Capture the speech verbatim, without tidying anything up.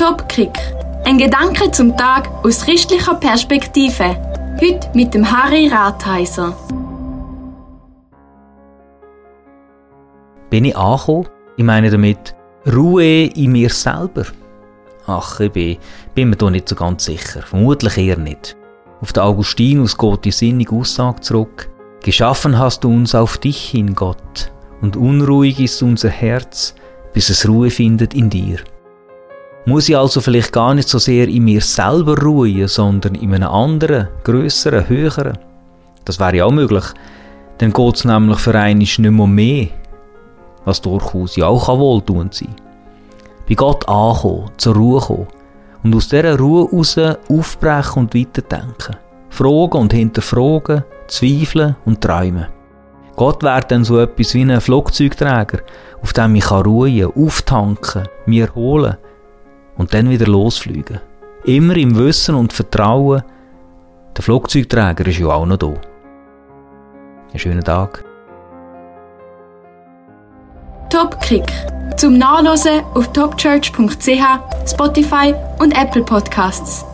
Top-Kick. Ein Gedanke zum Tag aus christlicher Perspektive. Heute mit dem Harry Rathheiser. Bin ich angekommen? Ich meine damit Ruhe in mir selber. Ach, ich bin, bin mir da nicht so ganz sicher. Vermutlich eher nicht. Auf den Augustinus geht die sinnige Aussage zurück. Geschaffen hast du uns auf dich hin, Gott, und unruhig ist unser Herz, bis es Ruhe findet in dir. Muss ich also vielleicht gar nicht so sehr in mir selber ruhen, sondern in einem anderen, grösseren, höheren? Das wäre ja auch möglich. Dann geht es nämlich für einmal nicht mehr um mehr, was durchaus ja auch wohltuend sein kann. Bei Gott ankommen, zur Ruhe kommen und aus dieser Ruhe heraus aufbrechen und weiterdenken. Fragen und hinterfragen, zweifeln und träumen. Gott wäre dann so etwas wie ein Flugzeugträger, auf dem ich ruhen, auftanken, mir erholen und dann wieder losfliegen. Immer im Wissen und Vertrauen, der Flugzeugträger ist ja auch noch da. Einen schönen Tag. Top-Kick. Zum Nachlesen auf topchurch punkt c h, Spotify und Apple Podcasts.